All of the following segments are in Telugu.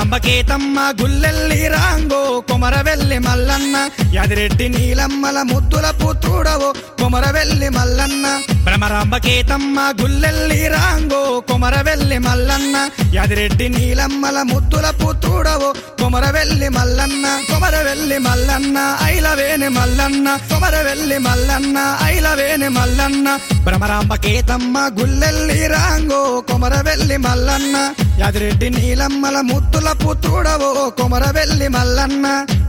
భ్రమరాంబకేతమ్మ గుల్లెల్లి రాంగో కొమరవెల్లి మల్లన్న యాదిరెడ్డి నీలమ్మల ముద్దుల పుత్రుడవో కొమరవెల్లి మల్లన్న భ్రమరాంబకేతమ్మ గుల్లెల్లి రాంగో కొమరవెల్లి మల్లన్న యాదిరెడ్డి నీలమ్మల ముద్దుల పుత్రుడవో కొమరవెల్లి మల్లన్న కొమరవెల్లి మల్లన్న ఐలవేని మల్లన్న కొమరవెల్లి మల్లన్న ఐలవేని మల్లన్న భ్రమరాంబకేతమ్మ గుల్లెల్లి రాంగో కొమరవెల్లి మల్లన్న యాదిరెడ్డి నీలమ్మల ముద్దుల పుత్రుడవో కొమరవెల్లి మల్లన్న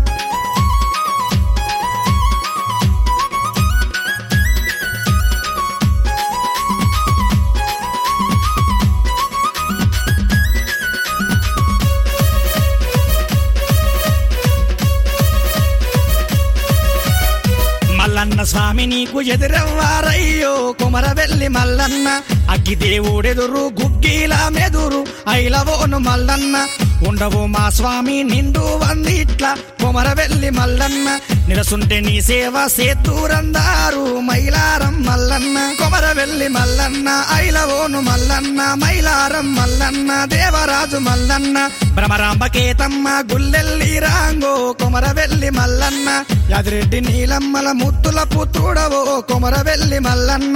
మల్లన్న స్వామి నీకు ఎదురెవ్వారయ్యో కొమరవెల్లి మల్లన్న అగ్గి దేవుడెదురు గుగ్గిలా మెదురు ఐలవోను మల్లన్న ఉండవు మా స్వామి నిండు వందిట్ల కొమరవెల్లి మల్లన్న నిరసుంటే నీ సేవ సేతూరందారు మైలారం మల్లన్న కొమరవెల్లి మల్లన్న ఐలవోను మల్లన్న మైలారం మల్లన్న దేవరాజు మల్లన్న భ్రమరాంబకేతమ్మ గుల్లెల్లి రాంగో కొమరవెల్లి మల్లన్న యాదిరెడ్డి నీలమ్మల ముద్దుల పుత్రుడవో కొమరవెల్లి మల్లన్న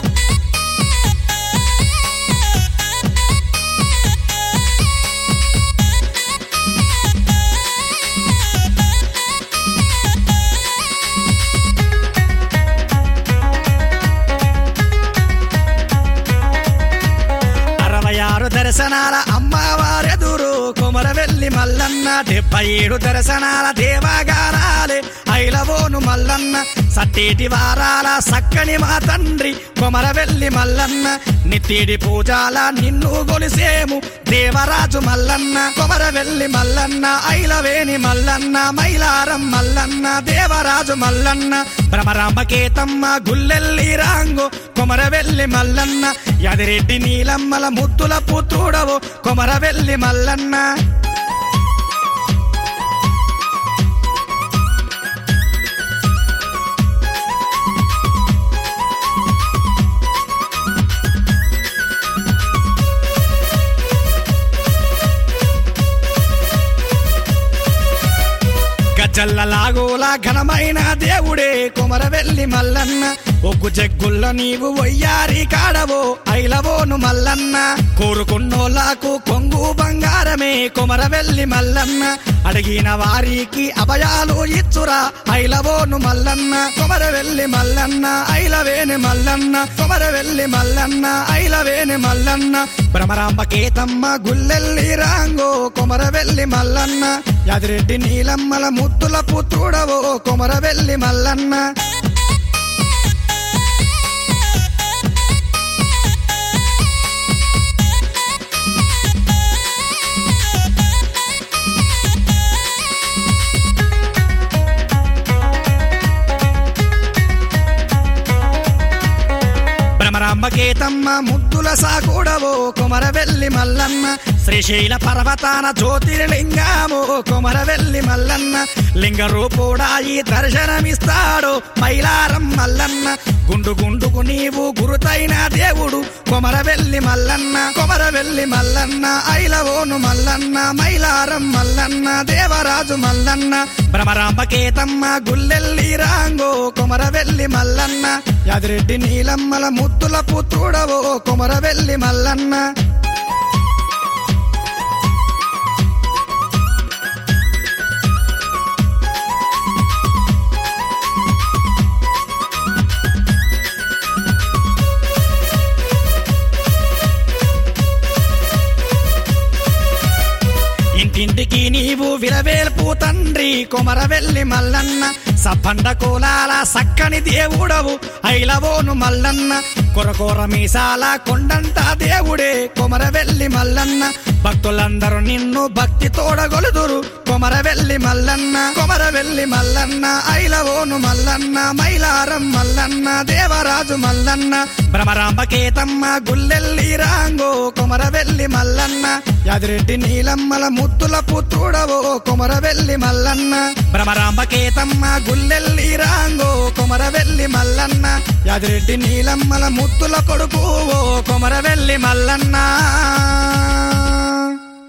దర్శనాల అమ్మవారెదురు కొమరవెల్లి మల్లన్న 77 దర్శనాల దేవగారాలే ఐలవోను మల్లన్న సట్టేటి వారాల సక్కని మా తండ్రి కొమరవెల్లి మల్లన్న నిత్తిడి పూజాల నిన్ను గొలిసేము దేవరాజు మల్లన్న కొమరవెల్లి మల్లన్న ఐలవేని మల్లన్న మైలారం మల్లన్న దేవరాజు మల్లన్న భ్రమరాంబకేతమ్మ గుల్లెల్లి రాంగో కొమరవెల్లి మల్లన్న యాదిరెడ్డి నీలమ్మల ముద్దుల పుత్రుడవో కొమరవెల్లి మల్లన్న గజ్జల్లలాగోల ఘనమైన దేవుడే కొమరవెల్లి మల్లన్న ఒగ్గు జగ్గుల్ల నీవు వయ్యారి కాడవో ఐలవోను మల్లన్న కోరుకున్నోళ్ళకు కొంగు బంగారమే కొమరవెల్లి మల్లన్న అడిగిన వారికి అభయాలు ఇచ్చురా ఐలవోను మల్లన్న కొమరవెల్లి మల్లన్న ఐలవేని మల్లన్న కొమరవెల్లి మల్లన్న ఐలవేని మల్లన్న భ్రమరాంబకేతమ్మ గుల్లెల్లి రాంగో కొమరవెల్లి మల్లన్న యాదిరెడ్డి నీలమ్మల ముద్దుల పుత్రుడవో కొమరవెల్లి మల్లన్న భ్రమరాంబకేతమ్మ ముద్దుల సాకుడవో కొమరవెల్లి మల్లన్న శ్రీశైల పర్వతాన జ్యోతిర్లింగమో కొమరవెల్లి మల్లన్న లింగ రూపుడాయి దర్శనమిస్తాడు మైలారం మల్లన్న గుండు గుండుకు నీవు గురుతైన దేవుడు కొమరవెల్లి మల్లన్న కొమరవెల్లి మల్లన్న ఐలవోను మల్లన్న మైలారం మల్లన్న దేవరాజు మల్లన్న భ్రమరాంబకేతమ్మ గుల్లెల్లి రాంగో కొమరవెల్లి మల్లన్న యాదిరెడ్డి నీలమ్మల ముద్దుల పుత్రుడవో కొమరవెల్లి మల్లన్న ఇంటింటికి నీవు విరవేల్పు తండ్రి కొమరవెల్లి మల్లన్న సబ్బండ కోలాల సక్కని దేవుడవు ఐలవోను మల్లన్న కొరకొర మీసాల కొండంత దేవుడే కొమరవెల్లి మల్లన్న భక్తులందరూ నిన్ను భక్తి తోడగొలుదురు కొమరవెల్లి మల్లన్న కొమరవెల్లి మల్లన్న ఐలవోను మల్లన్న మైలారం మల్లన్న దేవరాజు మల్లన్న భ్రమరాంబకేతమ్మ గుల్లెల్లి రాంగో కొమరవెల్లి మల్లన్న యాదిరెడ్డి నీలమ్మల ముద్దుల పుత్రుడవో కొమరవెల్లి మల్లన్న భ్రమరాంబకేతమ్మ గుల్లెల్లి రాంగో కొమరవెల్లి మల్లన్న యాదిరెడ్డి నీలమ్మల ముద్దుల కొడుకు కొమరవెల్లి మల్లన్న